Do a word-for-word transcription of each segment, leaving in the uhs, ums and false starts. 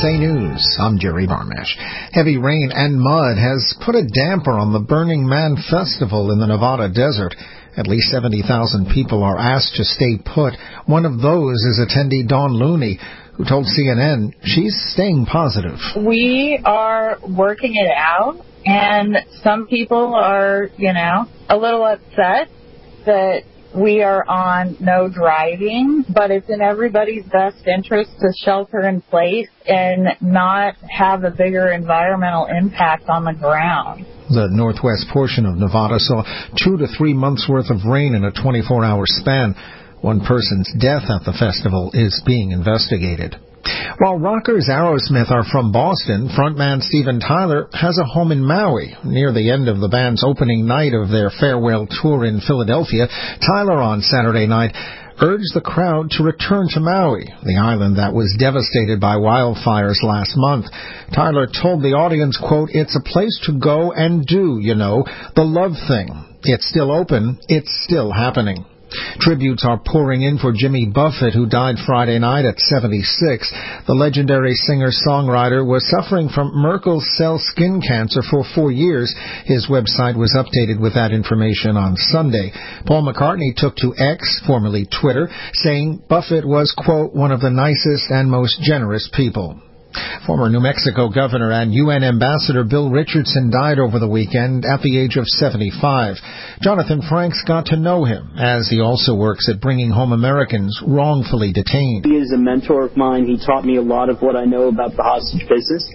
A News, I'm Jerry Barmash. Heavy rain and mud has put a damper on the Burning Man Festival in the Nevada desert. At least seventy thousand people are asked to stay put. One of those is attendee Dawn Looney, who told C N N she's staying positive. We are working it out, and some people are, you know, a little upset that we are on no driving, but it's in everybody's best interest to shelter in place and not have a bigger environmental impact on the ground. The northwest portion of Nevada saw two to three months' worth of rain in a twenty-four hour span. One person's death at the festival is being investigated. While rockers Aerosmith are from Boston, frontman Steven Tyler has a home in Maui. Near the end of the band's opening night of their farewell tour in Philadelphia, Tyler on Saturday night urged the crowd to return to Maui, the island that was devastated by wildfires last month. Tyler told the audience, quote, "It's a place to go and do, you know, the love thing. It's still open. It's still happening." Tributes are pouring in for Jimmy Buffett, who died Friday night at seventy-six. The legendary singer-songwriter was suffering from Merkel cell skin cancer for four years. His website was updated with that information on Sunday. Paul McCartney took to X, formerly Twitter, saying Buffett was, quote, "one of the nicest and most generous people." Former New Mexico Governor and U N Ambassador Bill Richardson died over the weekend at the age of seventy-five. Jonathan Franks got to know him, as he also works at bringing home Americans wrongfully detained. He is a mentor of mine. He taught me a lot of what I know about the hostage business.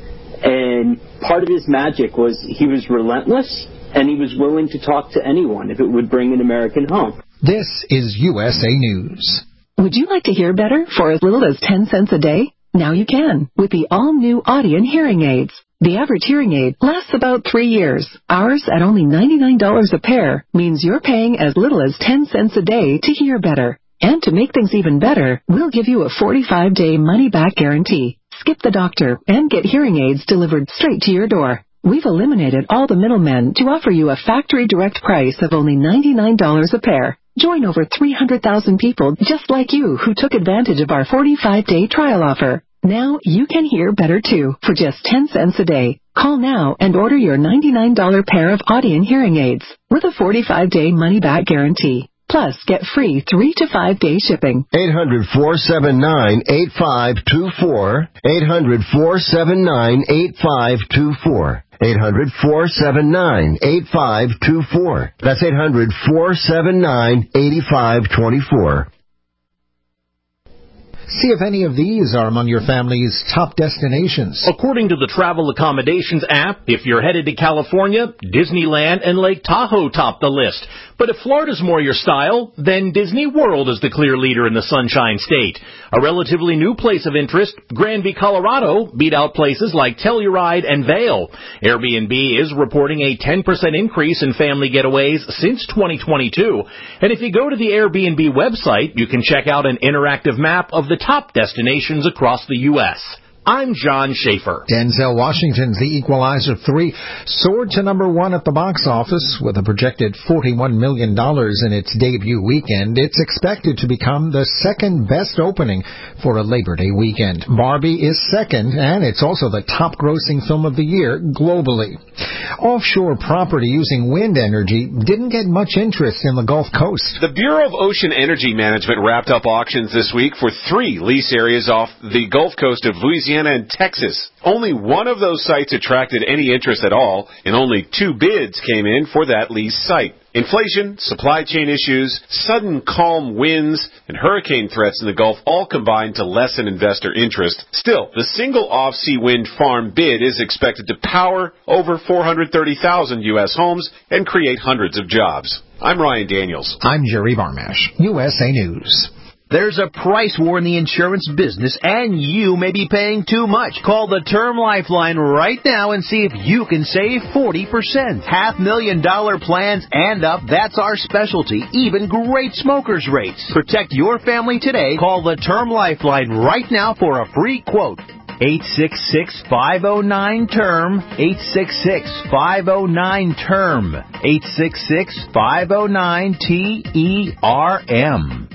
And part of his magic was he was relentless, and he was willing to talk to anyone if it would bring an American home. This is U S A News. Would you like to hear better for as little as ten cents a day? Now you can, with the all-new Audien hearing aids. The average hearing aid lasts about three years. Ours, at only ninety-nine dollars a pair, means you're paying as little as ten cents a day to hear better. And to make things even better, we'll give you a forty-five day money-back guarantee. Skip the doctor and get hearing aids delivered straight to your door. We've eliminated all the middlemen to offer you a factory direct price of only ninety-nine dollars a pair. Join over three hundred thousand people just like you who took advantage of our forty-five day trial offer. Now you can hear better too for just ten cents a day. Call now and order your ninety-nine dollars pair of Audien hearing aids with a forty-five day money-back guarantee. Plus, get free three to five day shipping. eight hundred, four seven nine, eight five two four. eight hundred, four seven nine, eight five two four. eight hundred, four seven nine, eight five two four. That's eight hundred, four seven nine, eight five two four. See if any of these are among your family's top destinations. According to the Travel Accommodations app, if you're headed to California, Disneyland and Lake Tahoe top the list. But if Florida's more your style, then Disney World is the clear leader in the Sunshine State. A relatively new place of interest, Granby, Colorado, beat out places like Telluride and Vail. Airbnb is reporting a ten percent increase in family getaways since twenty twenty-two. And if you go to the Airbnb website, you can check out an interactive map of the top destinations across the U S I'm John Schaefer. Denzel Washington's The Equalizer three soared to number one at the box office with a projected forty-one million dollars in its debut weekend. It's expected to become the second best opening for a Labor Day weekend. Barbie is second, and it's also the top-grossing film of the year globally. Offshore property using wind energy didn't get much interest in the Gulf Coast. The Bureau of Ocean Energy Management wrapped up auctions this week for three lease areas off the Gulf Coast of Louisiana and Texas. Only one of those sites attracted any interest at all, and only two bids came in for that lease site. Inflation, supply chain issues, sudden calm winds, and hurricane threats in the Gulf all combined to lessen investor interest. Still, the single off-sea wind farm bid is expected to power over four hundred thirty thousand U S homes and create hundreds of jobs. I'm Ryan Daniels. I'm Jerry Barmash, U S A News. There's a price war in the insurance business, and you may be paying too much. Call the Term Lifeline right now and see if you can save forty percent. Half million dollar plans and up, that's our specialty. Even great smokers' rates. Protect your family today. Call the Term Lifeline right now for a free quote. eight six six, five oh nine, T E R M. eight six six, five oh nine, T E R M. eight six six, five oh nine, T E R M.